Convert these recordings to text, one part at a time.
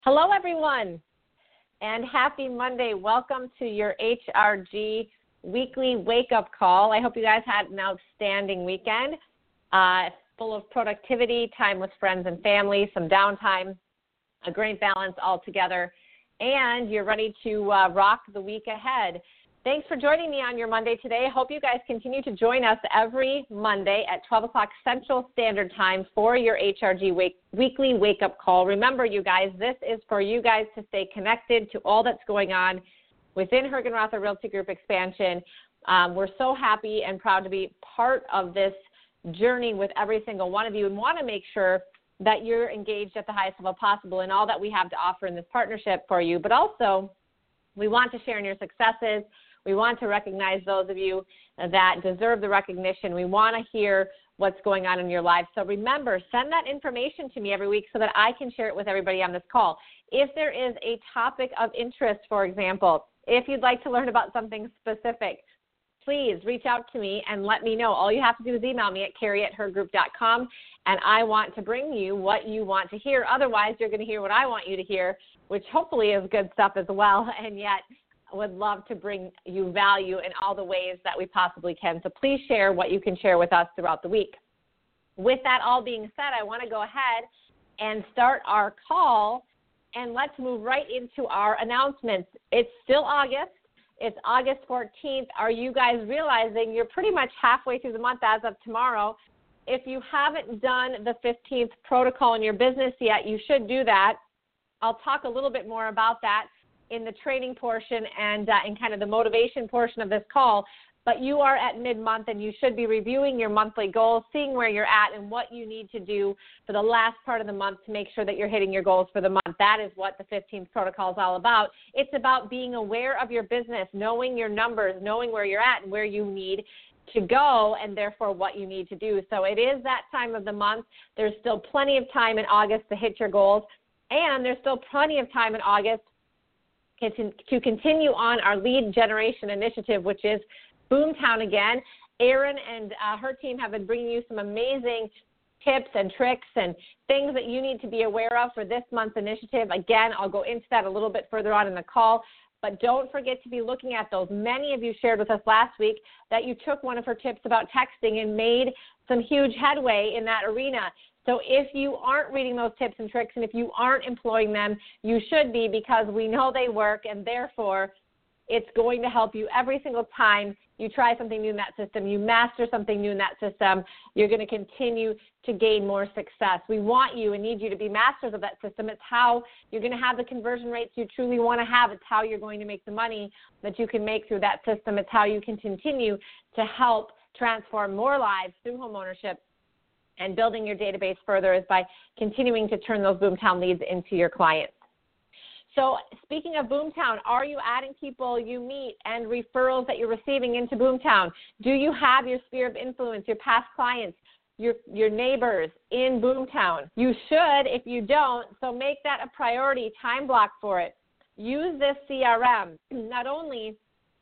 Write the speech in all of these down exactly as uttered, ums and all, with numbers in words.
Hello, everyone, and happy Monday. Welcome to your H R G weekly wake-up call. I hope you guys had an outstanding weekend, uh, full of productivity, time with friends and family, some downtime, a great balance all together, and you're ready to uh, rock the week ahead. Thanks for joining me on your Monday today. I hope you guys continue to join us every Monday at twelve o'clock Central Standard Time for your H R G wake, weekly wake-up call. Remember, you guys, this is for you guys to stay connected to all that's going on within Hergenrother Realty Group expansion. Um, we're so happy and proud to be part of this journey with every single one of you and want to make sure that you're engaged at the highest level possible in all that we have to offer in this partnership for you. But also, we want to share in your successes. We want to recognize those of you that deserve the recognition. We want to hear what's going on in your life. So remember, send that information to me every week so that I can share it with everybody on this call. If there is a topic of interest, for example, if you'd like to learn about something specific, please reach out to me and let me know. All you have to do is email me at carrie at her group dot com, and I want to bring you what you want to hear. Otherwise, you're going to hear what I want you to hear, which hopefully is good stuff as well, and yet would love to bring you value in all the ways that we possibly can. So please share what you can share with us throughout the week. With that all being said, I want to go ahead and start our call, and let's move right into our announcements. It's still August. It's August fourteenth. Are you guys realizing you're pretty much halfway through the month as of tomorrow? If you haven't done the fifteenth protocol in your business yet, you should do that. I'll talk a little bit more about that in the training portion and uh, in kind of the motivation portion of this call, but you are at mid-month and you should be reviewing your monthly goals, seeing where you're at and what you need to do for the last part of the month to make sure that you're hitting your goals for the month. That is what the fifteenth protocol is all about. It's about being aware of your business, knowing your numbers, knowing where you're at and where you need to go, and therefore what you need to do. So it is that time of the month. There's still plenty of time in August to hit your goals, and there's still plenty of time in August to continue on our lead generation initiative, which is Boomtown again. Erin and uh, her team have been bringing you some amazing tips and tricks and things that you need to be aware of for this month's initiative. Again, I'll go into that a little bit further on in the call, but don't forget to be looking at those. Many of you shared with us last week that you took one of her tips about texting and made some huge headway in that arena. So if you aren't reading those tips and tricks and if you aren't employing them, you should be, because we know they work, and therefore it's going to help you every single time you try something new in that system, you master something new in that system, you're going to continue to gain more success. We want you and need you to be masters of that system. It's how you're going to have the conversion rates you truly want to have. It's how you're going to make the money that you can make through that system. It's how you can continue to help transform more lives through homeownership. And building your database further is by continuing to turn those Boomtown leads into your clients. So speaking of Boomtown, are you adding people you meet and referrals that you're receiving into Boomtown? Do you have your sphere of influence, your past clients, your, your neighbors in Boomtown? You should if you don't, so make that a priority, time block for it. Use this C R M not only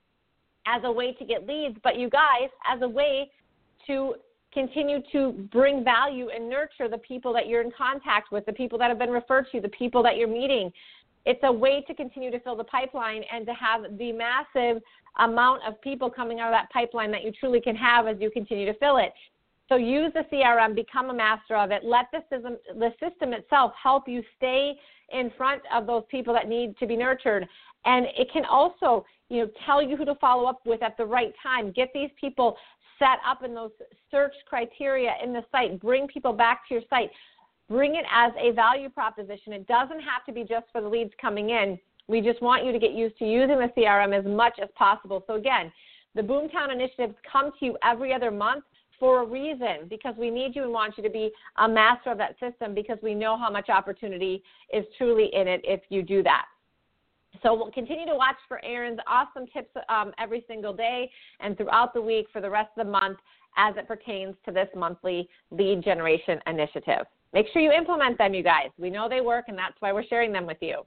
as a way to get leads, but you guys, as a way to continue to bring value and nurture the people that you're in contact with, the people that have been referred to, the people that you're meeting. It's a way to continue to fill the pipeline and to have the massive amount of people coming out of that pipeline that you truly can have as you continue to fill it. So use the C R M, become a master of it. Let the system, the system itself help you stay in front of those people that need to be nurtured. And it can also, you know, tell you who to follow up with at the right time. Get these people set up in those search criteria in the site. Bring people back to your site. Bring it as a value proposition. It doesn't have to be just for the leads coming in. We just want you to get used to using the C R M as much as possible. So again, the Boomtown initiatives come to you every other month for a reason, because we need you and want you to be a master of that system, because we know how much opportunity is truly in it if you do that. So we'll continue to watch for Erin's awesome tips um, every single day and throughout the week for the rest of the month as it pertains to this monthly lead generation initiative. Make sure you implement them, you guys. We know they work, and that's why we're sharing them with you.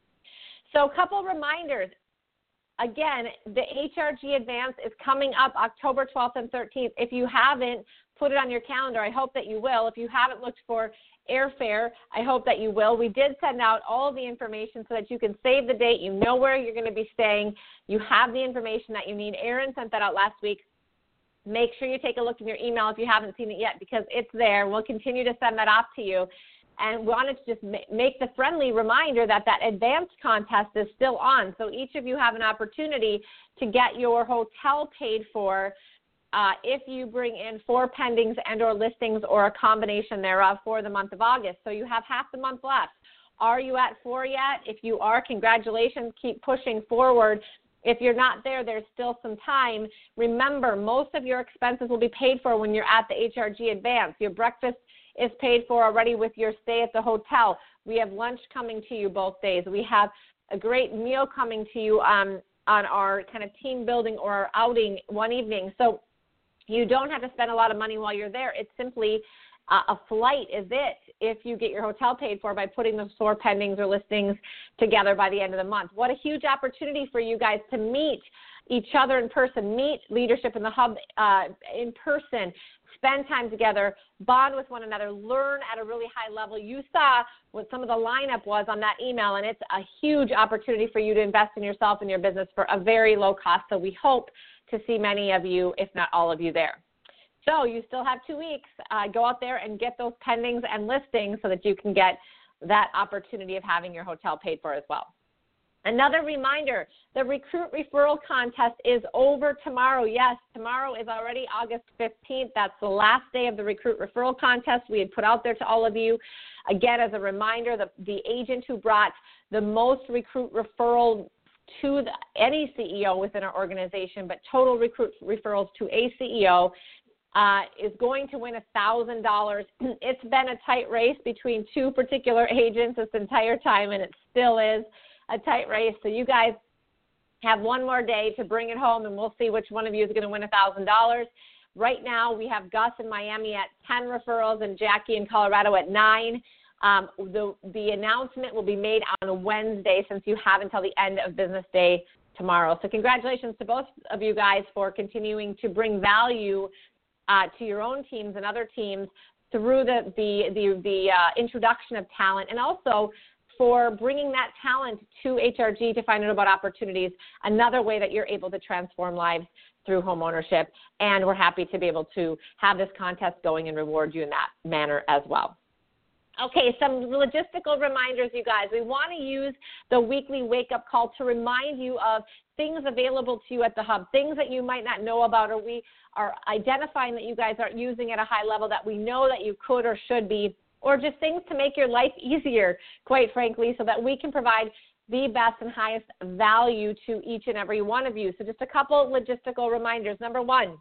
So a couple reminders. Again, the H R G Advance is coming up October twelfth and thirteenth. If you haven't, put it on your calendar. I hope that you will. If you haven't looked for airfare, I hope that you will. We did send out all the information so that you can save the date. You know where you're going to be staying. You have the information that you need. Erin sent that out last week. Make sure you take a look in your email if you haven't seen it yet, because it's there. We'll continue to send that off to you. And we wanted to just make the friendly reminder that that advanced contest is still on. So each of you have an opportunity to get your hotel paid for uh, if you bring in four pendings and or listings or a combination thereof for the month of August. So you have half the month left. Are you at four yet? If you are, congratulations. Keep pushing forward. If you're not there, there's still some time. Remember, most of your expenses will be paid for when you're at the H R G Advance. Your breakfast is paid for already with your stay at the hotel. We have lunch coming to you both days. We have a great meal coming to you um, on our kind of team building or our outing one evening. So you don't have to spend a lot of money while you're there. It's simply uh, a flight is it if you get your hotel paid for by putting those four pendings or listings together by the end of the month. What a huge opportunity for you guys to meet each other in person, meet leadership in the hub uh, in person, spend time together, bond with one another, learn at a really high level. You saw what some of the lineup was on that email, and it's a huge opportunity for you to invest in yourself and your business for a very low cost. So we hope to see many of you, if not all of you, there. So you still have two weeks. Uh, go out there and get those pendings and listings so that you can get that opportunity of having your hotel paid for as well. Another reminder, the Recruit Referral Contest is over tomorrow. Yes, tomorrow is already August fifteenth. That's the last day of the Recruit Referral Contest we had put out there to all of you. Again, as a reminder, the, the agent who brought the most recruit referral to the, any C E O within our organization, but total recruit referrals to a C E O, uh, is going to win one thousand dollars. It's been a tight race between two particular agents this entire time, and it still is a tight race. So you guys have one more day to bring it home, and we'll see which one of you is going to win one thousand dollars. Right now, we have Gus in Miami at ten referrals and Jackie in Colorado at nine. Um, the, the announcement will be made on a Wednesday, since you have until the end of business day tomorrow. So congratulations to both of you guys for continuing to bring value uh, to your own teams and other teams through the, the, the, the uh, introduction of talent, and also for bringing that talent to H R G to find out about opportunities, another way that you're able to transform lives through home ownership. And we're happy to be able to have this contest going and reward you in that manner as well. Okay, some logistical reminders, you guys. We want to use the weekly wake-up call to remind you of things available to you at the hub, things that you might not know about, or we are identifying that you guys aren't using at a high level that we know that you could or should be, or just things to make your life easier, quite frankly, so that we can provide the best and highest value to each and every one of you. So just a couple logistical reminders. Number one,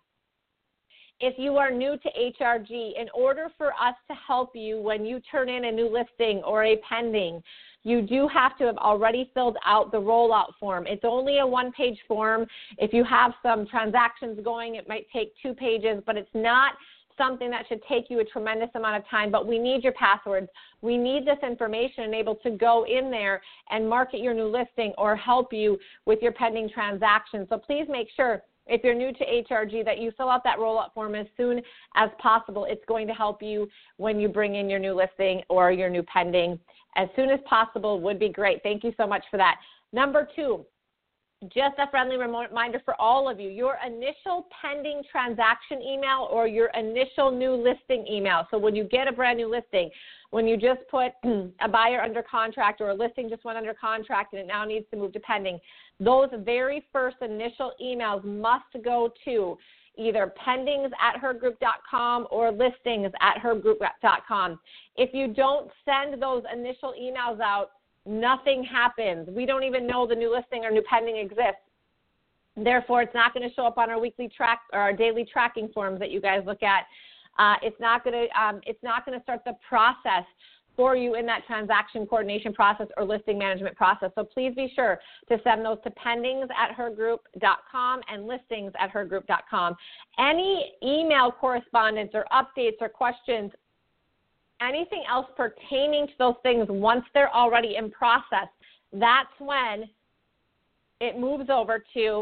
if you are new to H R G, in order for us to help you when you turn in a new listing or a pending, you do have to have already filled out the rollout form. It's only a one-page form. If you have some transactions going, it might take two pages, but it's not something that should take you a tremendous amount of time. But we need your passwords. We need this information and able to go in there and market your new listing or help you with your pending transactions. So please make sure, if you're new to H R G, that you fill out that rollout form as soon as possible. It's going to help you when you bring in your new listing or your new pending. As soon as possible would be great. Thank you so much for that. Number two, just a friendly reminder for all of you, your initial pending transaction email or your initial new listing email. So when you get a brand new listing, when you just put a buyer under contract or a listing just went under contract and it now needs to move to pending, those very first initial emails must go to either pendings at her group dot com or listings at her group dot com. If you don't send those initial emails out, nothing happens. We don't even know the new listing or new pending exists. Therefore, it's not going to show up on our weekly track or our daily tracking forms that you guys look at. Uh, it's not going to um, it's not going to start the process for you in that transaction coordination process or listing management process. So please be sure to send those to pendings at her group dot com and listings at her group dot com. Any email correspondence or updates or questions, anything else pertaining to those things, once they're already in process, that's when it moves over to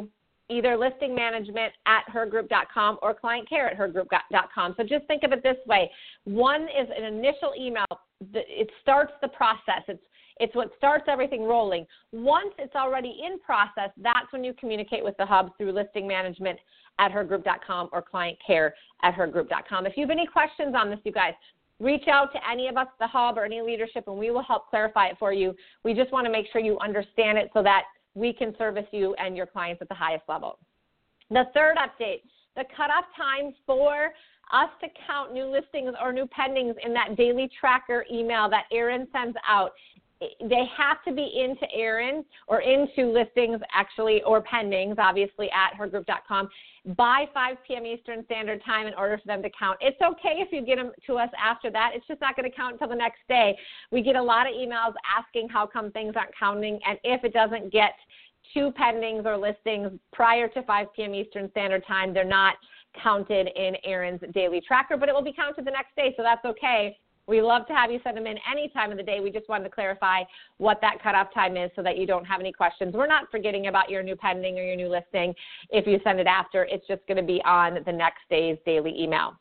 either listing management at her group dot com or client care at her group dot com. So just think of it this way. One is an initial email. It starts the process. It's It's what starts everything rolling. Once it's already in process, that's when you communicate with the hub through listing management at her group dot com or client care at her group dot com. If you have any questions on this, you guys, reach out to any of us, the hub or any leadership, and we will help clarify it for you. We just want to make sure you understand it so that we can service you and your clients at the highest level. The third update, the cutoff time for us to count new listings or new pendings in that daily tracker email that Erin sends out. They have to be into Erin or into listings actually or pendings, obviously, at her group dot com by five p.m. Eastern Standard Time in order for them to count. It's okay if you get them to us after that. It's just not going to count until the next day. We get a lot of emails asking how come things aren't counting, and if it doesn't get to pendings or listings prior to five p.m. Eastern Standard Time, they're not counted in Erin's daily tracker, but it will be counted the next day, so that's okay. We love to have you send them in any time of the day. We just wanted to clarify what that cutoff time is so that you don't have any questions. We're not forgetting about your new pending or your new listing if you send it after. It's just going to be on the next day's daily email.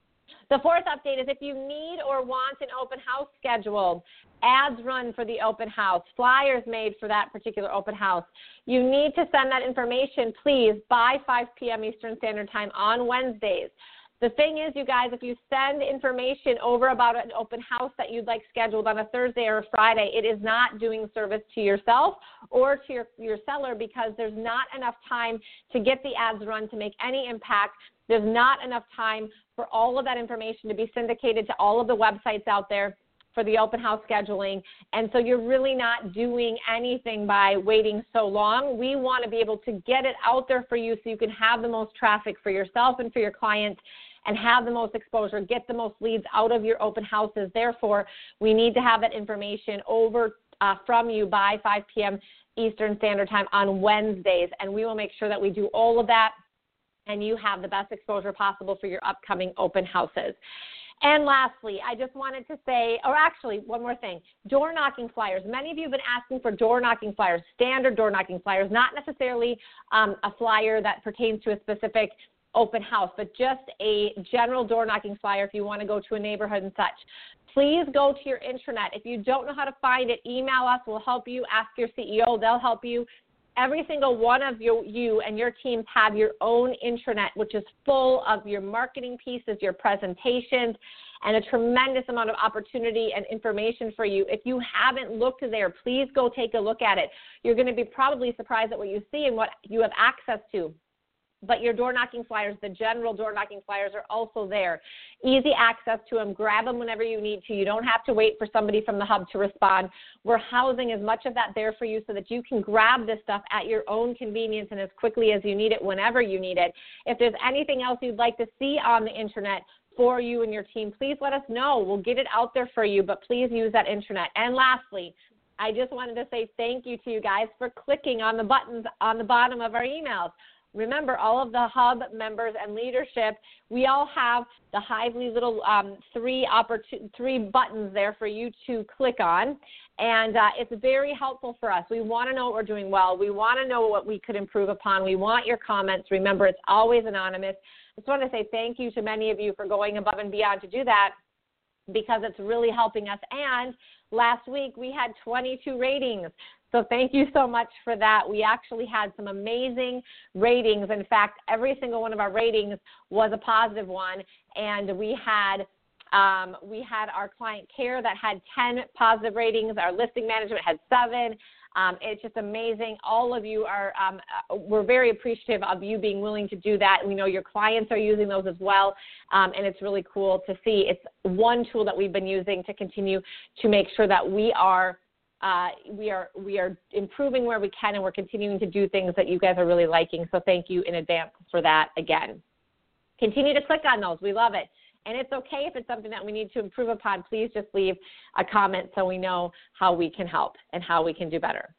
The fourth update is if you need or want an open house scheduled, ads run for the open house, flyers made for that particular open house, you need to send that information, please, by five p.m. Eastern Standard Time on Wednesdays. The thing is, you guys, if you send information over about an open house that you'd like scheduled on a Thursday or a Friday, it is not doing service to yourself or to your, your seller because there's not enough time to get the ads run to make any impact. There's not enough time for all of that information to be syndicated to all of the websites out there for the open house scheduling. And so you're really not doing anything by waiting so long. We want to be able to get it out there for you so you can have the most traffic for yourself and for your clients and have the most exposure, get the most leads out of your open houses. Therefore, we need to have that information over uh, from you by five p.m. Eastern Standard Time on Wednesdays, and we will make sure that we do all of that and you have the best exposure possible for your upcoming open houses. And lastly, I just wanted to say, or actually one more thing, door knocking flyers. Many of you have been asking for door knocking flyers, standard door knocking flyers, not necessarily um, a flyer that pertains to a specific open house, but just a general door knocking flyer if you want to go to a neighborhood and such. Please go to your intranet. If you don't know how to find it, email us. We'll help you. Ask your C E O. They'll help you. Every single one of you, you and your teams have your own intranet, which is full of your marketing pieces, your presentations, and a tremendous amount of opportunity and information for you. If you haven't looked there, please go take a look at it. You're going to be probably surprised at what you see and what you have access to. But your door knocking flyers, the general door knocking flyers are also there. Easy access to them. Grab them whenever you need to. You don't have to wait for somebody from the hub to respond. We're housing as much of that there for you so that you can grab this stuff at your own convenience and as quickly as you need it, whenever you need it. If there's anything else you'd like to see on the intranet for you and your team, please let us know. We'll get it out there for you, but please use that intranet. And lastly, I just wanted to say thank you to you guys for clicking on the buttons on the bottom of our emails. Remember, all of the hub members and leadership, we all have the Hively little um, three, opportun- three buttons there for you to click on, and uh, it's very helpful for us. We want to know what we're doing well. We want to know what we could improve upon. We want your comments. Remember, it's always anonymous. I just want to say thank you to many of you for going above and beyond to do that because it's really helping us. And last week, we had twenty-two ratings. So thank you so much for that. We actually had some amazing ratings. In fact, every single one of our ratings was a positive one. And we had um, we had our client care that had ten positive ratings. Our listing management had seven. Um, it's just amazing. All of you are, um, we're very appreciative of you being willing to do that. We know your clients are using those as well. Um, and it's really cool to see. It's one tool that we've been using to continue to make sure that we are Uh, we are we are improving where we can, and we're continuing to do things that you guys are really liking. So thank you in advance for that again. Continue to click on those. We love it. And it's okay if it's something that we need to improve upon. Please just leave a comment so we know how we can help and how we can do better.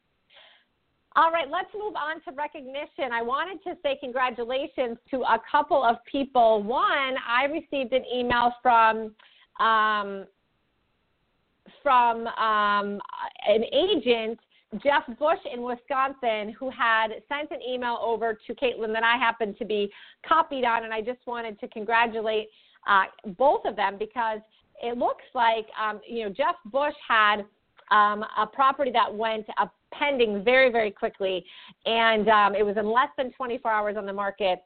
All right, let's move on to recognition. I wanted to say congratulations to a couple of people. One, I received an email from um, from um, an agent Jeff Bush in Wisconsin, who had sent an email over to Caitlin that I happened to be copied on, and I just wanted to congratulate uh, both of them because it looks like, um, you know, Jeff Bush had um, a property that went up pending very, very quickly, and um, it was in less than twenty-four hours on the market,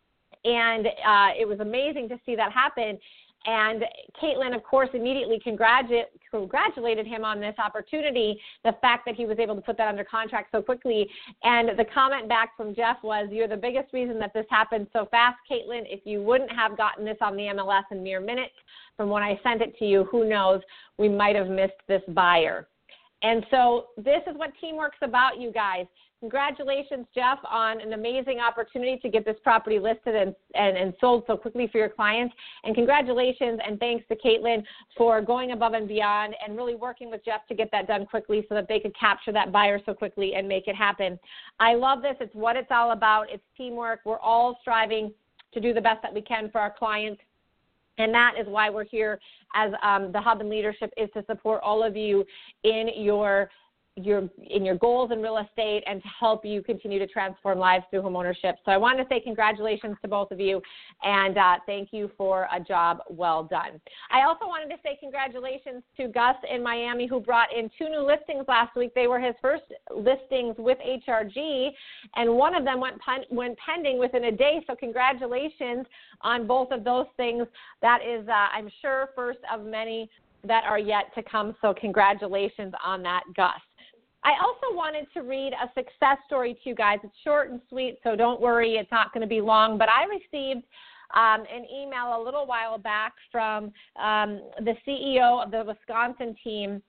and uh, it was amazing to see that happen. And Caitlin, of course, immediately congratu- congratulated him on this opportunity, the fact that he was able to put that under contract so quickly. And the comment back from Jeff was, "You're the biggest reason that this happened so fast, Caitlin. If you wouldn't have gotten this on the M L S in mere minutes from when I sent it to you, who knows, we might have missed this buyer." And so this is what teamwork's about, you guys. Congratulations, Jeff, on an amazing opportunity to get this property listed and, and, and sold so quickly for your clients. And congratulations and thanks to Caitlin for going above and beyond and really working with Jeff to get that done quickly so that they could capture that buyer so quickly and make it happen. I love this. It's what it's all about. It's teamwork. We're all striving to do the best that we can for our clients. And that is why we're here as um, the Hub and Leadership, is to support all of you in your your in your goals in real estate and to help you continue to transform lives through homeownership. So I want to say congratulations to both of you, and uh, thank you for a job well done. I also wanted to say congratulations to Gus in Miami, who brought in two new listings last week. They were his first listings with H R G, and one of them went, pen- went pending within a day. So congratulations on both of those things. That is, uh, I'm sure, first of many that are yet to come. So congratulations on that, Gus. I also wanted to read a success story to you guys. It's short and sweet, so don't worry, it's not going to be long. But I received um, an email a little while back from um, the C E O of the Wisconsin team,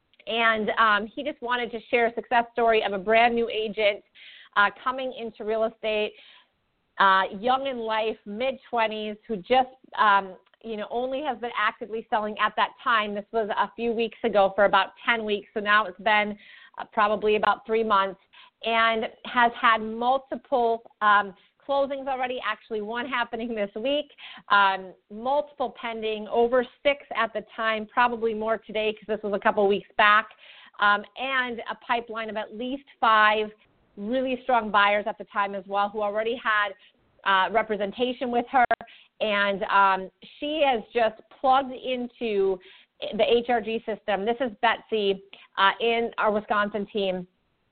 and um, he just wanted to share a success story of a brand new agent uh, coming into real estate, uh, young in life, mid-twenties, who just um, you know, only has been actively selling at that time. This was a few weeks ago for about ten weeks, so now it's been Uh, probably about three months, and has had multiple um, closings already, actually one happening this week, um, multiple pending, over six at the time, probably more today because this was a couple weeks back, um, and a pipeline of at least five really strong buyers at the time as well who already had uh, representation with her, and um, she has just plugged into the H R G system. This is Betsy uh, in our Wisconsin team.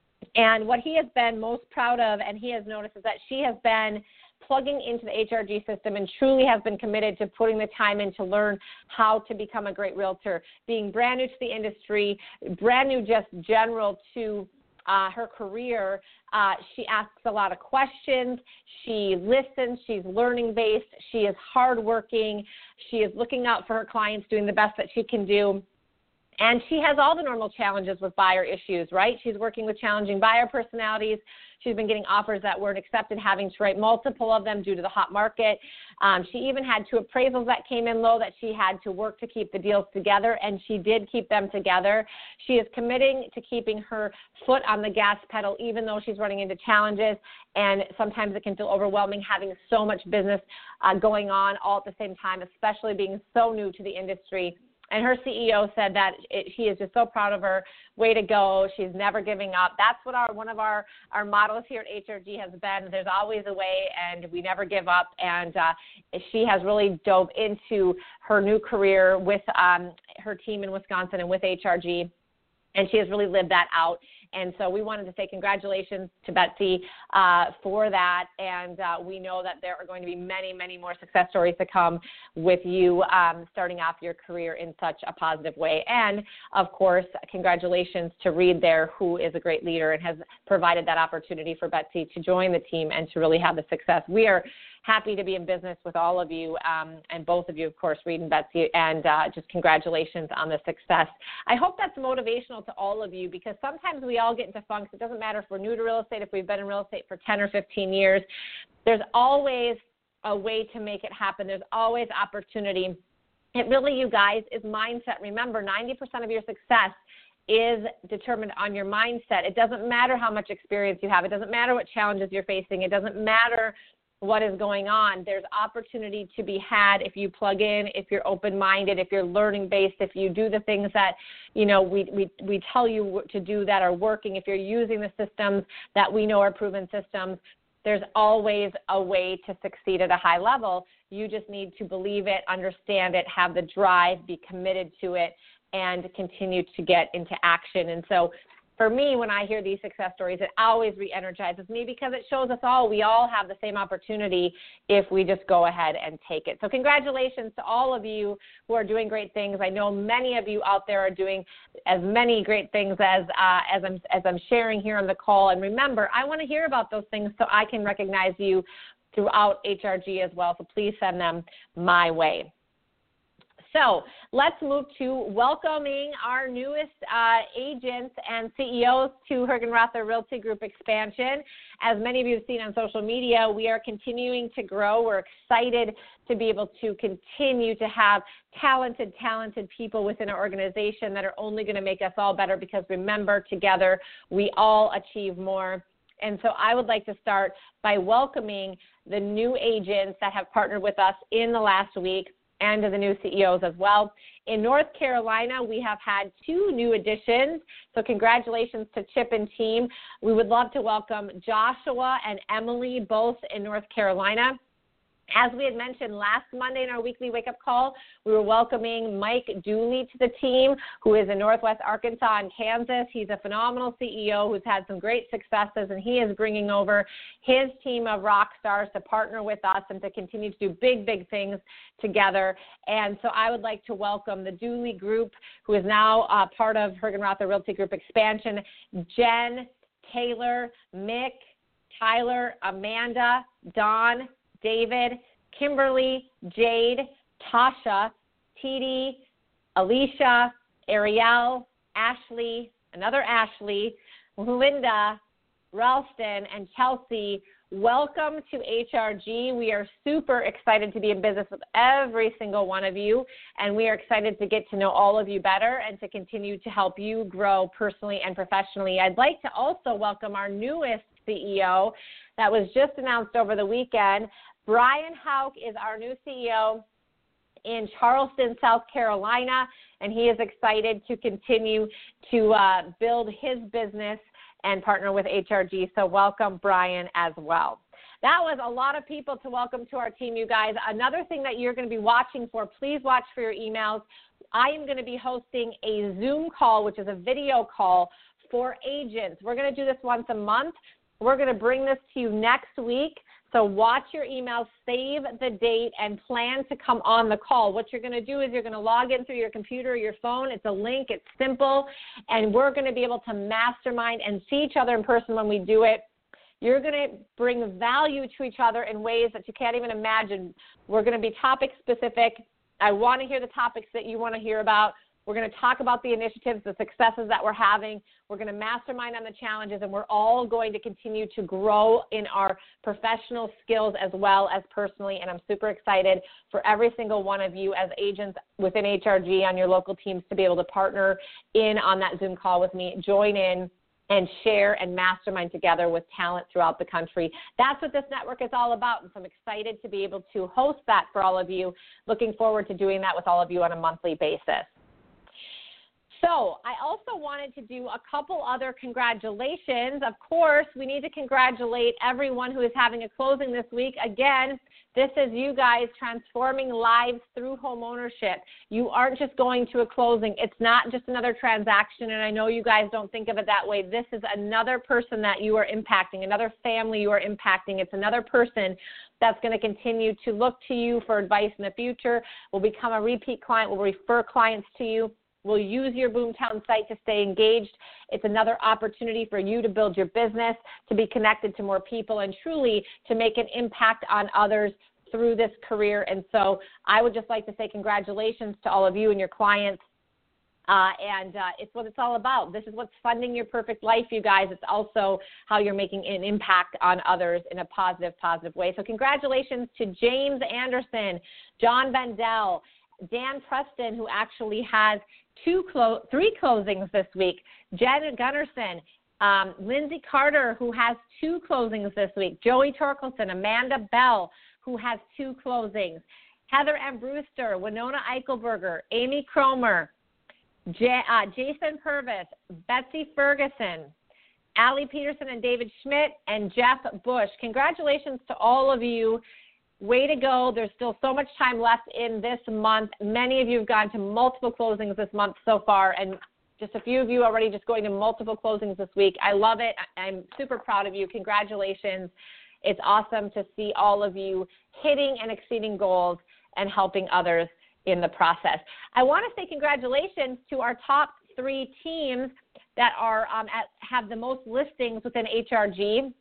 And what he has been most proud of, and he has noticed, is that she has been plugging into the H R G system and truly has been committed to putting the time in to learn how to become a great realtor. Being brand new to the industry, brand new just general to Uh, her career, uh, she asks a lot of questions. She listens. She's learning based. She is hardworking. She is looking out for her clients, doing the best that she can do. And she has all the normal challenges with buyer issues, right? She's working with challenging buyer personalities. She's been getting offers that weren't accepted, having to write multiple of them due to the hot market. Um, she even had two appraisals that came in low that she had to work to keep the deals together, and she did keep them together. She is committing to keeping her foot on the gas pedal, even though she's running into challenges, and sometimes it can feel overwhelming having so much business uh, going on all at the same time, especially being so new to the industry. And her C E O said that it, she is just so proud of her. Way to go. She's never giving up. That's what our one of our, our mottos here at H R G has been. There's always a way, and we never give up. And uh, she has really dove into her new career with um, her team in Wisconsin and with H R G. And she has really lived that out. And so we wanted to say congratulations to Betsy uh, for that. And uh, we know that there are going to be many, many more success stories to come with you um, starting off your career in such a positive way. And, of course, congratulations to Reed there, who is a great leader and has provided that opportunity for Betsy to join the team and to really have the success. We are happy to be in business with all of you, um, and both of you, of course, Reed and Betsy, and uh, just congratulations on the success. I hope that's motivational to all of you, because sometimes we all get into funks. It doesn't matter if we're new to real estate, if we've been in real estate for ten or fifteen years. There's always a way to make it happen. There's always opportunity. It really, you guys, is mindset. Remember, ninety percent of your success is determined on your mindset. It doesn't matter how much experience you have. It doesn't matter what challenges you're facing. It doesn't matter what is going on. There's opportunity to be had if you plug in, if you're open-minded, if you're learning-based, if you do the things that, you know, we, we, we tell you to do that are working, if you're using the systems that we know are proven systems. There's always a way to succeed at a high level. You just need to believe it, understand it, have the drive, be committed to it, and continue to get into action. And so for me, when I hear these success stories, it always re-energizes me because it shows us all, we all have the same opportunity if we just go ahead and take it. So congratulations to all of you who are doing great things. I know many of you out there are doing as many great things as uh, as I'm as I'm sharing here on the call. And remember, I want to hear about those things so I can recognize you throughout H R G as well. So please send them my way. So let's move to welcoming our newest uh, agents and C E Os to Hergenrother Realty Group expansion. As many of you have seen on social media, we are continuing to grow. We're excited to be able to continue to have talented, talented people within our organization that are only going to make us all better because remember, together we all achieve more. And so I would like to start by welcoming the new agents that have partnered with us in the last week, and to the new C E Os as well. In North Carolina, we have had two new additions, so congratulations to Chip and team. We would love to welcome Joshua and Emily, both in North Carolina. As we had mentioned last Monday in our weekly wake-up call, we were welcoming Mike Dooley to the team, who is in Northwest Arkansas and Kansas. He's a phenomenal C E O who's had some great successes, and he is bringing over his team of rock stars to partner with us and to continue to do big, big things together. And so I would like to welcome the Dooley Group, who is now uh, part of Hergenrother Realty Group expansion, Jen, Taylor, Mick, Tyler, Amanda, Dawn, David, Kimberly, Jade, Tasha, T D, Alicia, Ariel, Ashley, another Ashley, Linda, Ralston, and Chelsea. Welcome to H R G. We are super excited to be in business with every single one of you, and we are excited to get to know all of you better and to continue to help you grow personally and professionally. I'd like to also welcome our newest C E O that was just announced over the weekend. Brian Hauk is our new C E O in Charleston, South Carolina, and he is excited to continue to uh, build his business and partner with H R G. So welcome, Brian, as well. That was a lot of people to welcome to our team, you guys. Another thing that you're going to be watching for, please watch for your emails. I am going to be hosting a Zoom call, which is a video call for agents. We're going to do this once a month. We're going to bring this to you next week. So watch your emails, save the date, and plan to come on the call. What you're going to do is you're going to log in through your computer or your phone. It's a link. It's simple. And we're going to be able to mastermind and see each other in person when we do it. You're going to bring value to each other in ways that you can't even imagine. We're going to be topic specific. I want to hear the topics that you want to hear about. We're going to talk about the initiatives, the successes that we're having. We're going to mastermind on the challenges, and we're all going to continue to grow in our professional skills as well as personally. And I'm super excited for every single one of you as agents within H R G on your local teams to be able to partner in on that Zoom call with me, join in, and share and mastermind together with talent throughout the country. That's what this network is all about, and so I'm excited to be able to host that for all of you. Looking forward to doing that with all of you on a monthly basis. So I also wanted to do a couple other congratulations. Of course, we need to congratulate everyone who is having a closing this week. Again, this is you guys transforming lives through home ownership. You aren't just going to a closing. It's not just another transaction, and I know you guys don't think of it that way. This is another person that you are impacting, another family you are impacting. It's another person that's going to continue to look to you for advice in the future, will become a repeat client, will refer clients to you. We'll use your Boomtown site to stay engaged. It's another opportunity for you to build your business, to be connected to more people, and truly to make an impact on others through this career. And so I would just like to say congratulations to all of you and your clients. Uh, and uh, it's what it's all about. This is what's funding your perfect life, you guys. It's also how you're making an impact on others in a positive, positive way. So congratulations to James Anderson, John Bendel, Dan Preston, who actually has two clo- three closings this week, Jen Gunnarsson, Um, Lindsay Carter, who has two closings this week. Joey Torkelson, Amanda Bell, who has two closings. Heather M. Brewster, Winona Eichelberger, Amy Cromer, J- uh, Jason Purvis, Betsy Ferguson, Allie Peterson and David Schmidt, and Jeff Bush. Congratulations to all of you. Way to go. There's still so much time left in this month. Many of you have gone to multiple closings this month so far, and just a few of you already just going to multiple closings this week. I love it. I'm super proud of you. Congratulations. It's awesome to see all of you hitting and exceeding goals and helping others in the process. I want to say congratulations to our top three teams that are um, at, have the most listings within H R G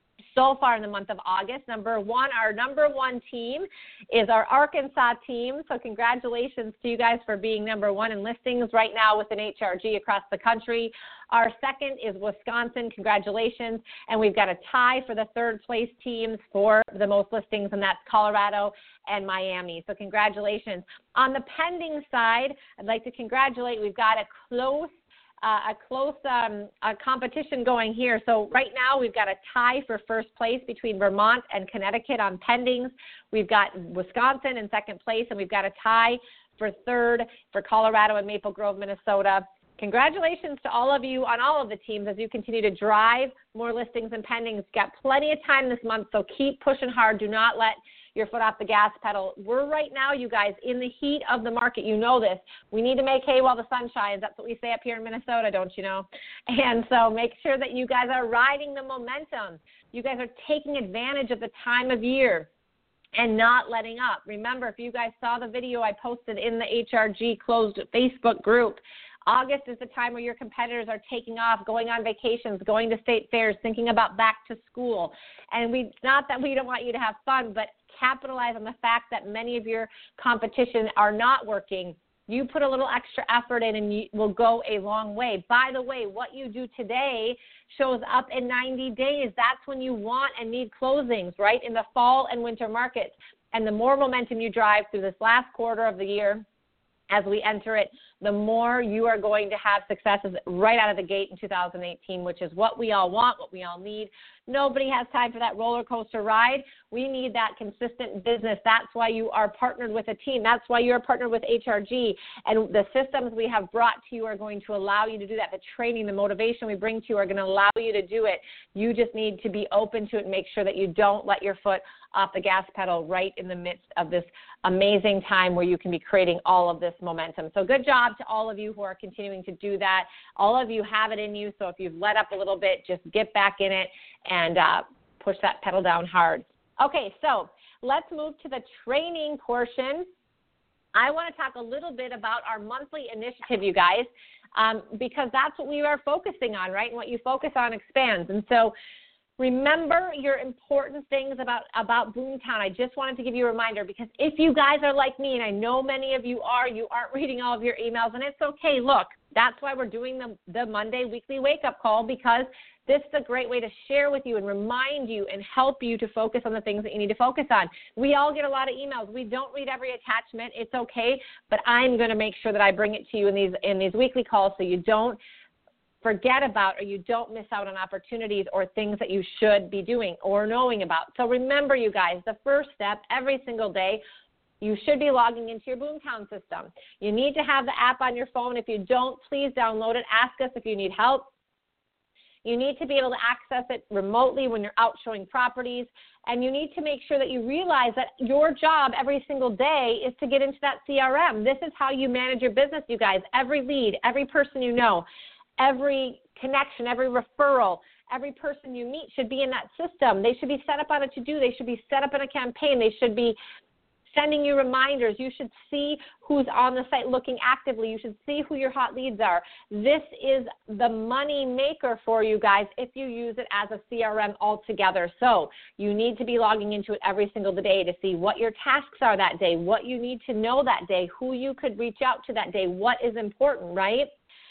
so far in the month of August. Number one, our number one team is our Arkansas team. So congratulations to you guys for being number one in listings right now within H R G across the country. Our second is Wisconsin. Congratulations. And we've got a tie for the third place teams for the most listings, and that's Colorado and Miami. So congratulations. On the pending side, I'd like to congratulate. We've got a close Uh, a close um, a competition going here. So right now we've got a tie for first place between Vermont and Connecticut on pendings. We've got Wisconsin in second place, and we've got a tie for third for Colorado and Maple Grove, Minnesota. Congratulations to all of you on all of the teams as you continue to drive more listings and pendings. You've got plenty of time this month, so keep pushing hard. Do not let your foot off the gas pedal. We're right now, you guys, in the heat of the market. You know this. We need to make hay while the sun shines. That's what we say up here in Minnesota, don't you know? And so make sure that you guys are riding the momentum. You guys are taking advantage of the time of year and not letting up. Remember, if you guys saw the video I posted in the H R G closed Facebook group, August is the time where your competitors are taking off, going on vacations, going to state fairs, thinking about back to school. And we not that we don't want you to have fun, but capitalize on the fact that many of your competition are not working. You put a little extra effort in and you will go a long way. By the way, what you do today shows up in ninety days. That's when you want and need closings, right, in the fall and winter markets. And the more momentum you drive through this last quarter of the year, as we enter it, the more you are going to have successes right out of the gate in two thousand eighteen, which is what we all want, what we all need. Nobody has time for that roller coaster ride. We need that consistent business. That's why you are partnered with a team. That's why you're partnered with H R G. And the systems we have brought to you are going to allow you to do that. The training, the motivation we bring to you are going to allow you to do it. You just need to be open to it and make sure that you don't let your foot off the gas pedal right in the midst of this amazing time where you can be creating all of this momentum. So good job to all of you who are continuing to do that. All of you have it in you, so if you've let up a little bit, just get back in it and uh, push that pedal down hard. Okay, so let's move to the training portion. I want to talk a little bit about our monthly initiative, you guys, um, because that's what we are focusing on, right? And what you focus on expands. And so remember your important things about, about Boomtown. I just wanted to give you a reminder because if you guys are like me, and I know many of you are, you aren't reading all of your emails, and it's okay. Look, that's why we're doing the, the Monday weekly wake-up call, because this is a great way to share with you and remind you and help you to focus on the things that you need to focus on. We all get a lot of emails. We don't read every attachment. It's okay, but I'm going to make sure that I bring it to you in these in these weekly calls so you don't forget about or you don't miss out on opportunities or things that you should be doing or knowing about. So remember, you guys, the first step every single day, you should be logging into your Boomtown system. You need to have the app on your phone. If you don't, please download it. Ask us if you need help. You need to be able to access it remotely when you're out showing properties, and you need to make sure that you realize that your job every single day is to get into that C R M. This is how you manage your business, you guys. Every lead, every person you know, every connection, every referral, every person you meet should be in that system. They should be set up on a to-do. They should be set up in a campaign. They should be sending you reminders. You should see who's on the site looking actively. You should see who your hot leads are. This is the money maker for you guys if you use it as a C R M altogether. So you need to be logging into it every single day to see what your tasks are that day, what you need to know that day, who you could reach out to that day, what is important, right?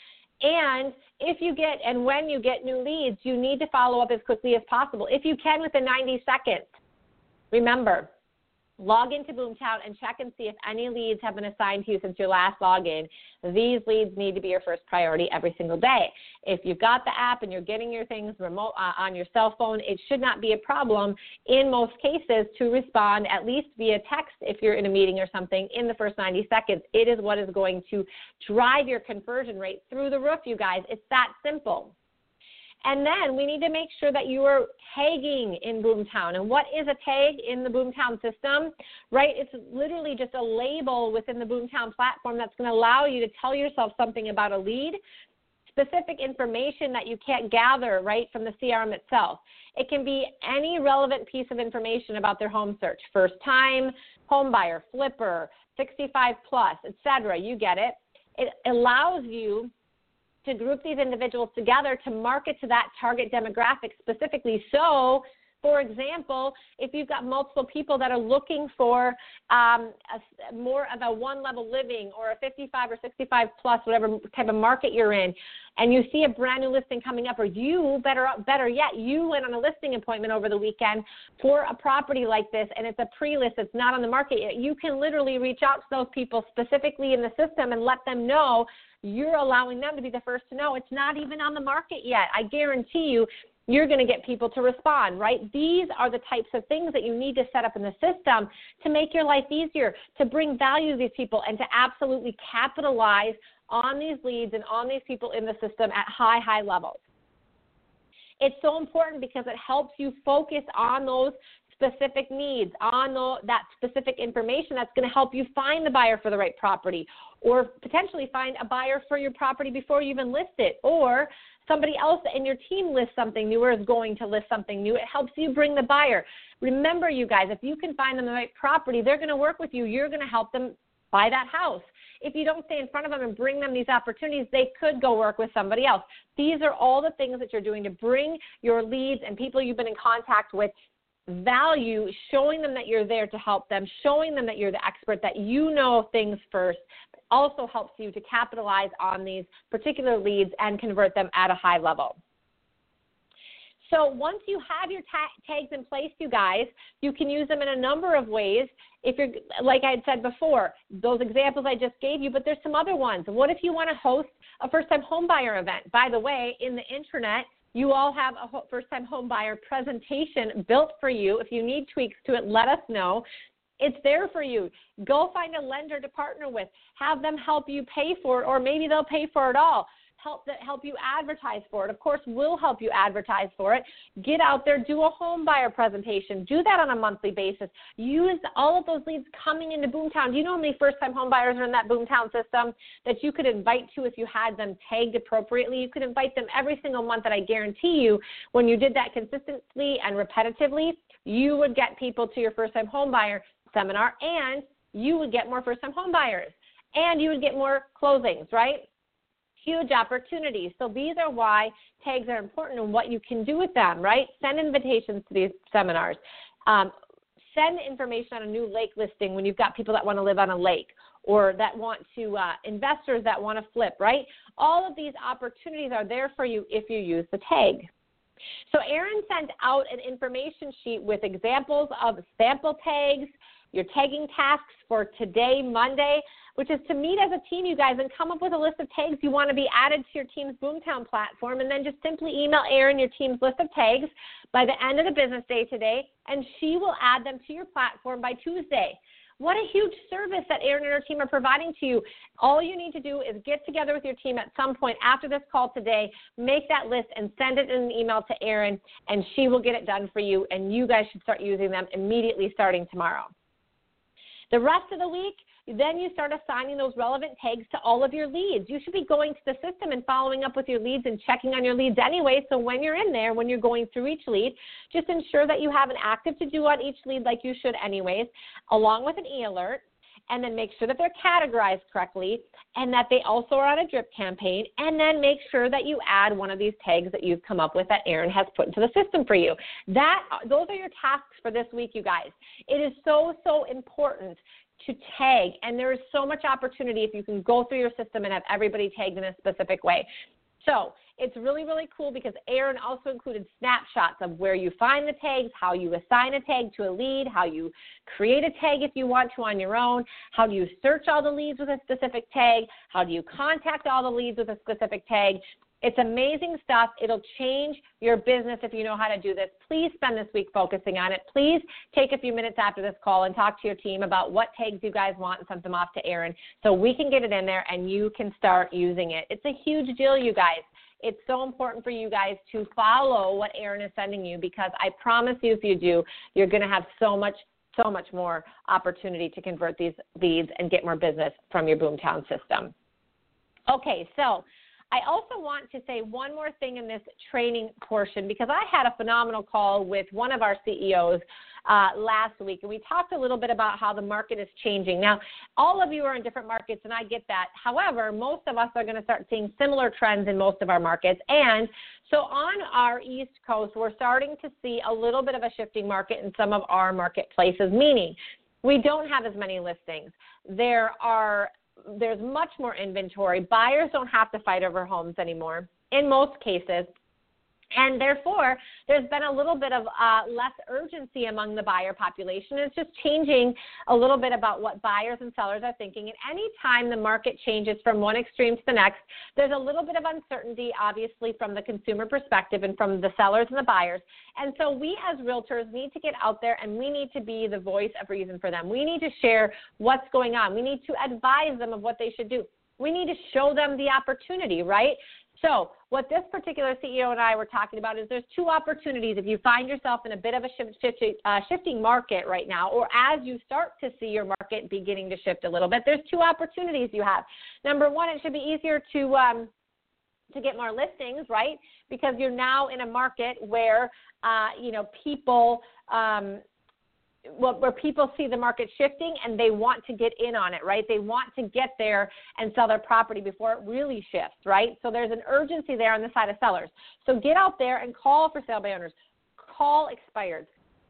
And if you get, and when you get new leads, you need to follow up as quickly as possible. If you can within ninety seconds. Remember, log into Boomtown and check and see if any leads have been assigned to you since your last login. These leads need to be your first priority every single day. If you've got the app and you're getting your things remote uh, on your cell phone, it should not be a problem in most cases to respond at least via text if you're in a meeting or something in the first ninety seconds. It is what is going to drive your conversion rate through the roof, you guys. It's that simple. And then we need to make sure that you are tagging in Boomtown. And what is a tag in the Boomtown system, right? It's literally just a label within the Boomtown platform that's going to allow you to tell yourself something about a lead, specific information that you can't gather, right, from the C R M itself. It can be any relevant piece of information about their home search, first time, home buyer, flipper, sixty-five plus, et cetera. You get it. It allows you to group these individuals together to market to that target demographic specifically. So, for example, if you've got multiple people that are looking for um, a, more of a one-level living or a fifty-five or sixty-five plus, whatever type of market you're in, and you see a brand new listing coming up, or you, better better yet, you went on a listing appointment over the weekend for a property like this, and it's a pre-list, it's not on the market yet, you can literally reach out to those people specifically in the system and let them know you're allowing them to be the first to know it's not even on the market yet. I guarantee you, you're going to get people to respond, right? These are the types of things that you need to set up in the system to make your life easier, to bring value to these people, and to absolutely capitalize on these leads and on these people in the system at high, high levels. It's so important because it helps you focus on those specific needs, on the, that specific information that's going to help you find the buyer for the right property, or potentially find a buyer for your property before you even list it, or somebody else in your team lists something new or is going to list something new. It helps you bring the buyer. Remember, you guys, if you can find them the right property, they're going to work with you. You're going to help them buy that house. If you don't stay in front of them and bring them these opportunities, they could go work with somebody else. These are all the things that you're doing to bring your leads and people you've been in contact with value, showing them that you're there to help them, showing them that you're the expert, that you know things first. Also helps you to capitalize on these particular leads and convert them at a high level. So once you have your ta- tags in place, you guys, you can use them in a number of ways. If you're, like I had said before, those examples I just gave you, but there's some other ones. What if you want to host a first-time homebuyer event? By the way, in the intranet, you all have a first-time homebuyer presentation built for you. If you need tweaks to it, let us know. It's there for you. Go find a lender to partner with. Have them help you pay for it, or maybe they'll pay for it all. Help that help you advertise for it. Of course, we'll help you advertise for it. Get out there, do a home buyer presentation. Do that on a monthly basis. Use all of those leads coming into Boomtown. Do you know how many first-time home buyers are in that Boomtown system that you could invite to if you had them tagged appropriately? You could invite them every single month, and I guarantee you, when you did that consistently and repetitively, you would get people to your first-time home buyer seminar, and you would get more first-time home buyers, and you would get more closings, right? Huge opportunities. So these are why tags are important and what you can do with them, right? Send invitations to these seminars. Um, send information on a new lake listing when you've got people that want to live on a lake, or that want to, uh, investors that want to flip, right? All of these opportunities are there for you if you use the tag. So Erin sent out an information sheet with examples of sample tags, your tagging tasks for today, Monday, which is to meet as a team, you guys, and come up with a list of tags you want to be added to your team's Boomtown platform, and then just simply email Erin your team's list of tags by the end of the business day today, and she will add them to your platform by Tuesday. What a huge service that Erin and her team are providing to you. All you need to do is get together with your team at some point after this call today, make that list, and send it in an email to Erin, and she will get it done for you, and you guys should start using them immediately starting tomorrow. The rest of the week, then you start assigning those relevant tags to all of your leads. You should be going to the system and following up with your leads and checking on your leads anyway. So when you're in there, when you're going through each lead, just ensure that you have an active to-do on each lead like you should anyways, along with an e-alert, and then make sure that they're categorized correctly and that they also are on a drip campaign, and then make sure that you add one of these tags that you've come up with that Erin has put into the system for you. That, those are your tasks for this week, you guys. It is so, so important to tag, and there is so much opportunity if you can go through your system and have everybody tagged in a specific way. So it's really, really cool because Aaron also included snapshots of where you find the tags, how you assign a tag to a lead, how you create a tag if you want to on your own, how do you search all the leads with a specific tag, how do you contact all the leads with a specific tag. It's amazing stuff. It'll change your business if you know how to do this. Please spend this week focusing on it. Please take a few minutes after this call and talk to your team about what tags you guys want and send them off to Aaron so we can get it in there and you can start using it. It's a huge deal, you guys. It's so important for you guys to follow what Aaron is sending you because I promise you if you do, you're going to have so much, so much more opportunity to convert these leads and get more business from your Boomtown system. Okay, so I also want to say one more thing in this training portion because I had a phenomenal call with one of our C E Os uh, last week, and we talked a little bit about how the market is changing. Now, all of you are in different markets, and I get that. However, most of us are going to start seeing similar trends in most of our markets, and so on our East Coast, we're starting to see a little bit of a shifting market in some of our marketplaces, meaning we don't have as many listings. There are There's much more inventory. Buyers don't have to fight over homes anymore in most cases. And therefore, there's been a little bit of uh, less urgency among the buyer population. It's just changing a little bit about what buyers and sellers are thinking. And any time the market changes from one extreme to the next, there's a little bit of uncertainty, obviously, from the consumer perspective and from the sellers and the buyers. And so we as realtors need to get out there and we need to be the voice of reason for them. We need to share what's going on. We need to advise them of what they should do. We need to show them the opportunity, right? So what this particular C E O and I were talking about is there's two opportunities if you find yourself in a bit of a shift, shift, uh, shifting market right now, or as you start to see your market beginning to shift a little bit, there's two opportunities you have. Number one, it should be easier to um, to get more listings, right? Because you're now in a market where, uh, you know, people um, where people see the market shifting and they want to get in on it, right? They want to get there and sell their property before it really shifts, right? So there's an urgency there on the side of sellers. So get out there and call for sale by owners. Call expireds.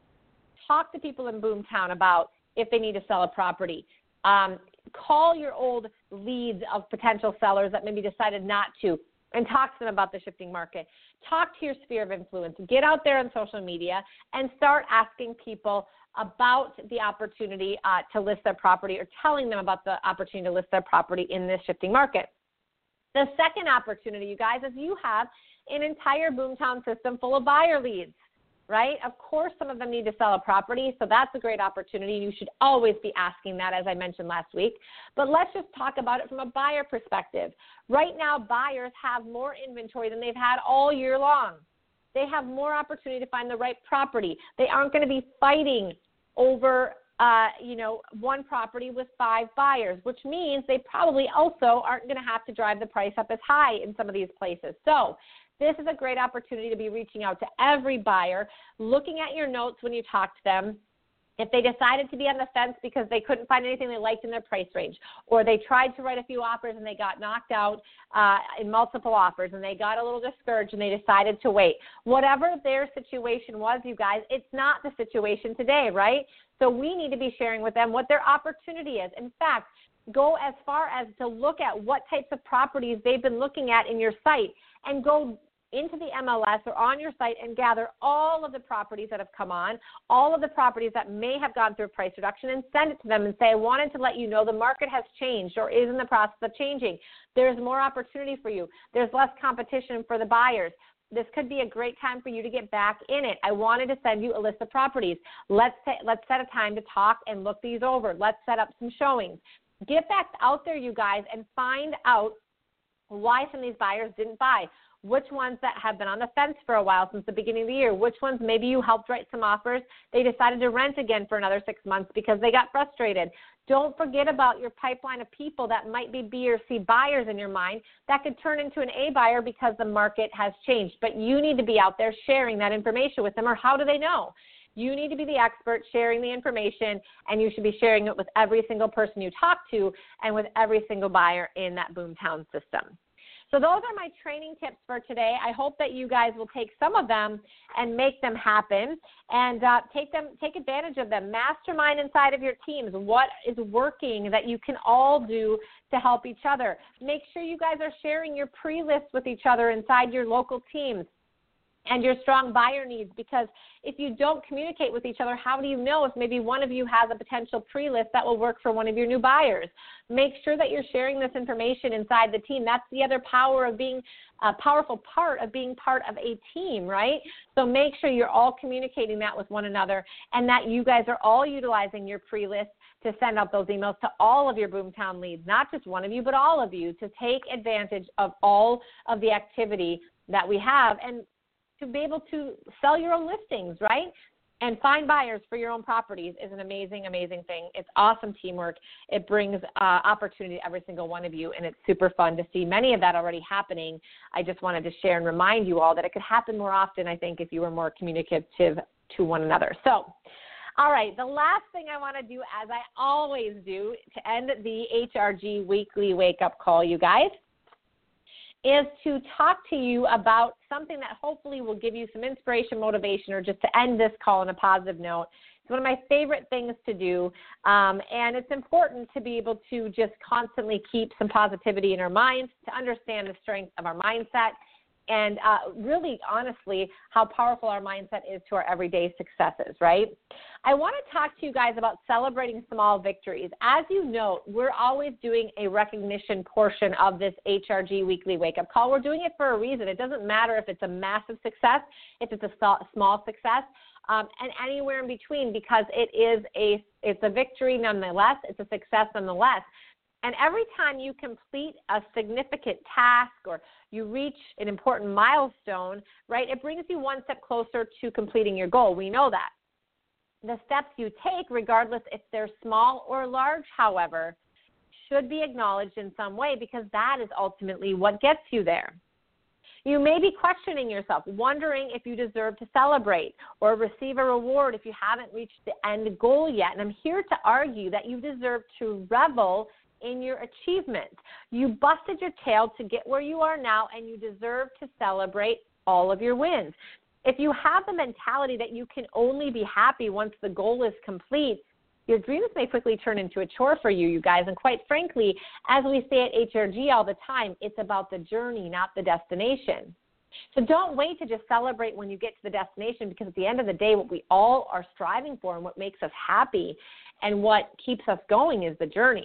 Talk to people in Boomtown about if they need to sell a property. Um, call your old leads of potential sellers that maybe decided not to and talk to them about the shifting market. Talk to your sphere of influence. Get out there on social media and start asking people about the opportunity uh, to list their property or telling them about the opportunity to list their property in this shifting market. The second opportunity, you guys, is you have an entire Boomtown system full of buyer leads, right? Of course, some of them need to sell a property, so that's a great opportunity. You should always be asking that, as I mentioned last week. But let's just talk about it from a buyer perspective. Right now, buyers have more inventory than they've had all year long. They have more opportunity to find the right property. They aren't going to be fighting over, uh, you know, one property with five buyers, which means they probably also aren't going to have to drive the price up as high in some of these places. So this is a great opportunity to be reaching out to every buyer, looking at your notes when you talk to them. If they decided to be on the fence because they couldn't find anything they liked in their price range, or they tried to write a few offers and they got knocked out uh, in multiple offers and they got a little discouraged and they decided to wait. Whatever their situation was, you guys, it's not the situation today, right? So we need to be sharing with them what their opportunity is. In fact, go as far as to look at what types of properties they've been looking at in your site and go into the M L S or on your site and gather all of the properties that have come on, all of the properties that may have gone through a price reduction, and send it to them and say, I wanted to let you know the market has changed or is in the process of changing. There's more opportunity for you. There's less competition for the buyers. This could be a great time for you to get back in it. I wanted to send you a list of properties. Let's, t- let's set a time to talk and look these over. Let's set up some showings. Get back out there, you guys, and find out why some of these buyers didn't buy. Which ones that have been on the fence for a while since the beginning of the year, which ones maybe you helped write some offers, they decided to rent again for another six months because they got frustrated. Don't forget about your pipeline of people that might be B or C buyers in your mind that could turn into an A buyer because the market has changed. But you need to be out there sharing that information with them, or how do they know? You need to be the expert sharing the information, and you should be sharing it with every single person you talk to and with every single buyer in that Boomtown system. So those are my training tips for today. I hope that you guys will take some of them and make them happen, and uh, take them, take advantage of them. Mastermind inside of your teams. What is working that you can all do to help each other? Make sure you guys are sharing your pre-list with each other inside your local teams and your strong buyer needs, because if you don't communicate with each other, how do you know if maybe one of you has a potential pre-list that will work for one of your new buyers? Make sure that you're sharing this information inside the team. That's the other power of being a powerful part of being part of a team, right? So make sure you're all communicating that with one another, and that you guys are all utilizing your pre-list to send out those emails to all of your Boomtown leads, not just one of you, but all of you, to take advantage of all of the activity that we have, and to be able to sell your own listings, right? And find buyers for your own properties is an amazing, amazing thing. It's awesome teamwork. It brings uh, opportunity to every single one of you, and it's super fun to see many of that already happening. I just wanted to share and remind you all that it could happen more often, I think, if you were more communicative to one another. So, all right, the last thing I want to do, as I always do, to end the H R G Weekly Wake-Up Call, you guys, is to talk to you about something that hopefully will give you some inspiration, motivation, or just to end this call on a positive note. It's one of my favorite things to do, um, and it's important to be able to just constantly keep some positivity in our minds, to understand the strength of our mindset, and uh, really, honestly, how powerful our mindset is to our everyday successes, right? I want to talk to you guys about celebrating small victories. As you know, we're always doing a recognition portion of this H R G Weekly Wake-Up Call. We're doing it for a reason. It doesn't matter if it's a massive success, if it's a small success, um, and anywhere in between, because it is a, it's a victory nonetheless. It's a success nonetheless. And every time you complete a significant task or you reach an important milestone, right, it brings you one step closer to completing your goal. We know that. The steps you take, regardless if they're small or large, however, should be acknowledged in some way, because that is ultimately what gets you there. You may be questioning yourself, wondering if you deserve to celebrate or receive a reward if you haven't reached the end goal yet. And I'm here to argue that you deserve to revel in your achievement. You busted your tail to get where you are now, and you deserve to celebrate all of your wins. If you have the mentality that you can only be happy once the goal is complete, your dreams may quickly turn into a chore for you, you guys. And quite frankly, as we say at H R G all the time, it's about the journey, not the destination. So don't wait to just celebrate when you get to the destination, because at the end of the day, what we all are striving for and what makes us happy and what keeps us going is the journey.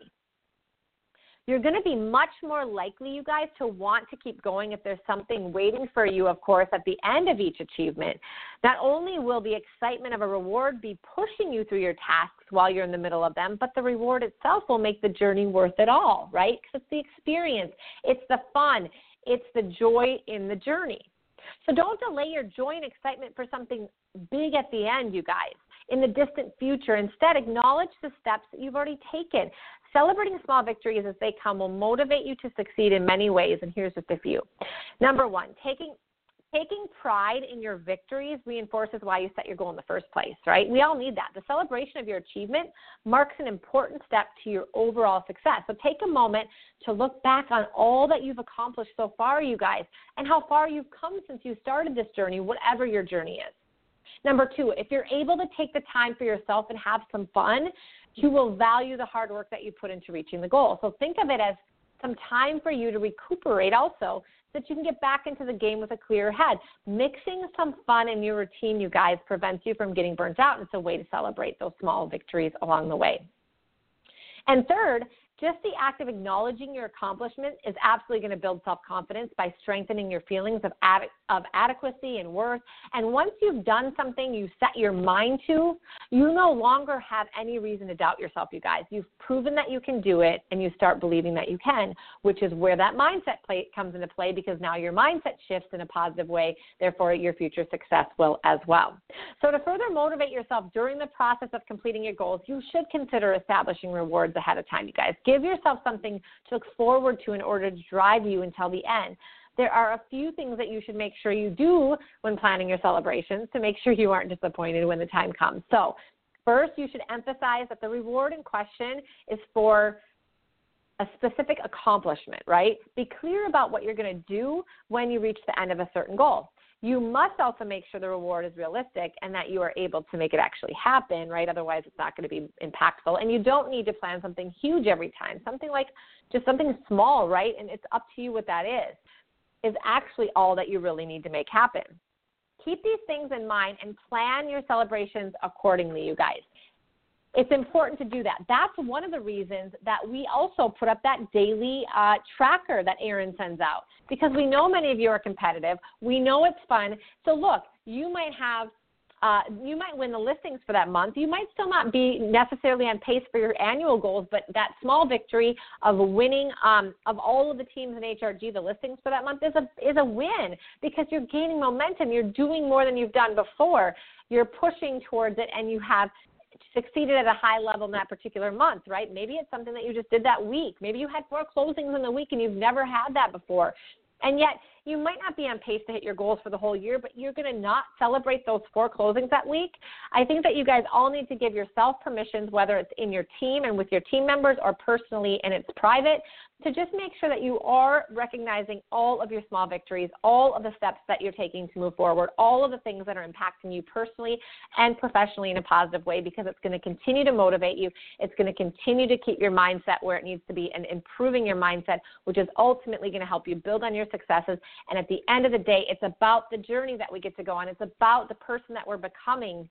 You're going to be much more likely, you guys, to want to keep going if there's something waiting for you, of course, at the end of each achievement. Not only will the excitement of a reward be pushing you through your tasks while you're in the middle of them, but the reward itself will make the journey worth it all, right? Because it's the experience, it's the fun, it's the joy in the journey. So don't delay your joy and excitement for something big at the end, you guys, in the distant future. Instead, acknowledge the steps that you've already taken. Celebrating small victories as they come will motivate you to succeed in many ways, and here's just a few. Number one, taking taking pride in your victories reinforces why you set your goal in the first place, right? We all need that. The celebration of your achievement marks an important step to your overall success. So take a moment to look back on all that you've accomplished so far, you guys, and how far you've come since you started this journey, whatever your journey is. Number two, if you're able to take the time for yourself and have some fun, you will value the hard work that you put into reaching the goal. So think of it as some time for you to recuperate also, so that you can get back into the game with a clear head. Mixing some fun in your routine, you guys, prevents you from getting burnt out. It's a way to celebrate those small victories along the way. And third, just the act of acknowledging your accomplishment is absolutely going to build self-confidence by strengthening your feelings of, ad- of adequacy and worth. And once you've done something you set your mind to, you no longer have any reason to doubt yourself, you guys. You've proven that you can do it, and you start believing that you can, which is where that mindset play comes into play, because now your mindset shifts in a positive way. Therefore, your future success will as well. So to further motivate yourself during the process of completing your goals, you should consider establishing rewards ahead of time, you guys. Give yourself something to look forward to in order to drive you until the end. There are a few things that you should make sure you do when planning your celebrations to make sure you aren't disappointed when the time comes. So first, you should emphasize that the reward in question is for a specific accomplishment, right? Be clear about what you're going to do when you reach the end of a certain goal. You must also make sure the reward is realistic and that you are able to make it actually happen, right? Otherwise, it's not going to be impactful. And you don't need to plan something huge every time. Something like just something small, right? And it's up to you what that is, is actually all that you really need to make happen. Keep these things in mind and plan your celebrations accordingly, you guys. It's important to do that. That's one of the reasons that we also put up that daily uh, tracker that Erin sends out, because we know many of you are competitive. We know it's fun. So look, you might have, uh, you might win the listings for that month. You might still not be necessarily on pace for your annual goals, but that small victory of winning um, of all of the teams in H R G, the listings for that month, is a is a win, because you're gaining momentum. You're doing more than you've done before. You're pushing towards it, and you have succeeded at a high level in that particular month, right? Maybe it's something that you just did that week. Maybe you had four closings in the week and you've never had that before. And yet you might not be on pace to hit your goals for the whole year, but you're going to not celebrate those four closings that week. I think that you guys all need to give yourself permissions, whether it's in your team and with your team members or personally and it's private, to just make sure that you are recognizing all of your small victories, all of the steps that you're taking to move forward, all of the things that are impacting you personally and professionally in a positive way, because it's going to continue to motivate you. It's going to continue to keep your mindset where it needs to be and improving your mindset, which is ultimately going to help you build on your successes. And at the end of the day, it's about the journey that we get to go on. It's about the person that we're becoming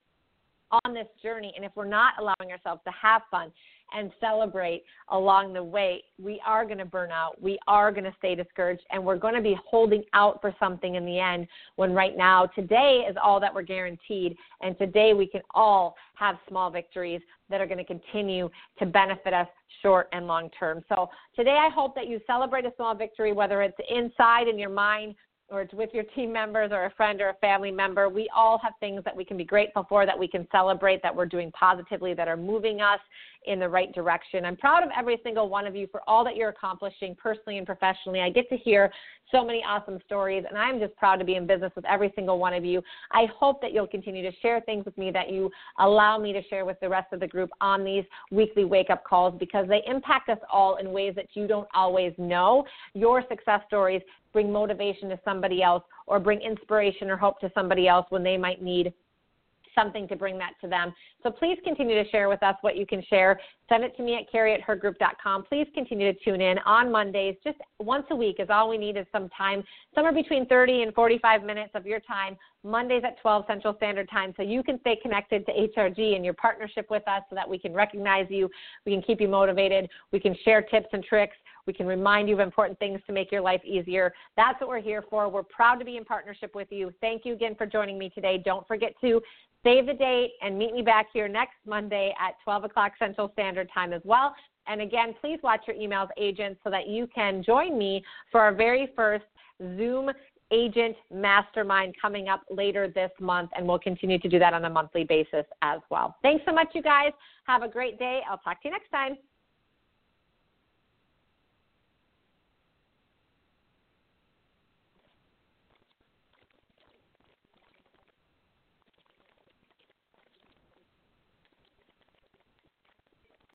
on this journey. And if we're not allowing ourselves to have fun and celebrate along the way, we are going to burn out. We are going to stay discouraged, and we're going to be holding out for something in the end, when right now, today is all that we're guaranteed. And today we can all have small victories that are going to continue to benefit us short and long term. So today I hope that you celebrate a small victory, whether it's inside in your mind, or it's with your team members or a friend or a family member. We all have things that we can be grateful for, that we can celebrate, that we're doing positively, that are moving us in the right direction. I'm proud of every single one of you for all that you're accomplishing personally and professionally. I get to hear so many awesome stories, and I'm just proud to be in business with every single one of you. I hope that you'll continue to share things with me that you allow me to share with the rest of the group on these weekly wake-up calls, because they impact us all in ways that you don't always know. Your success stories bring motivation to somebody else, or bring inspiration or hope to somebody else when they might need something to bring that to them. So please continue to share with us what you can share. Send it to me at Carrie at her group dot com. Please continue to tune in on Mondays. Just once a week is all we need, is some time, somewhere between thirty and forty-five minutes of your time, Mondays at twelve Central Standard Time, so you can stay connected to H R G and your partnership with us, so that we can recognize you, we can keep you motivated, we can share tips and tricks, we can remind you of important things to make your life easier. That's what we're here for. We're proud to be in partnership with you. Thank you again for joining me today. Don't forget to save the date and meet me back here next Monday at twelve o'clock Central Standard Time as well. And again, please watch your emails, agents, so that you can join me for our very first Zoom Agent Mastermind coming up later this month, and we'll continue to do that on a monthly basis as well. Thanks so much, you guys. Have a great day. I'll talk to you next time.